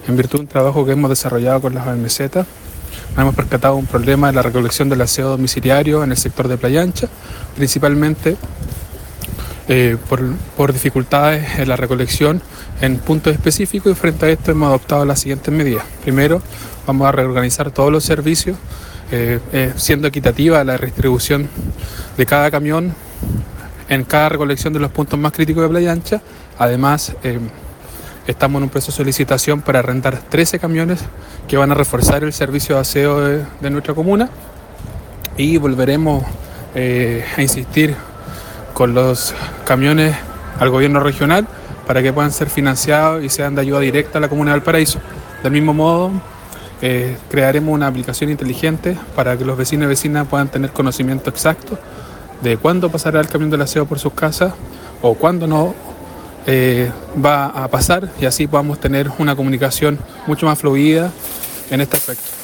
En virtud de un trabajo que hemos desarrollado con las OMZ, nos hemos percatado un problema de la recolección del aseo domiciliario en el sector de Playa Ancha, principalmente por dificultades en la recolección en puntos específicos, y frente a esto hemos adoptado las siguientes medidas. Primero, vamos a reorganizar todos los servicios, siendo equitativa la distribución de cada camión en cada recolección de los puntos más críticos de Playa Ancha. Además, estamos en un proceso de licitación para arrendar 13 camiones que van a reforzar el servicio de aseo de nuestra comuna, y volveremos a insistir con los camiones al gobierno regional para que puedan ser financiados y sean de ayuda directa a la comuna de Valparaíso. Del mismo modo, crearemos una aplicación inteligente para que los vecinos y vecinas puedan tener conocimiento exacto de cuándo pasará el camión del aseo por sus casas o cuándo no va a pasar, y así podamos tener una comunicación mucho más fluida en este aspecto.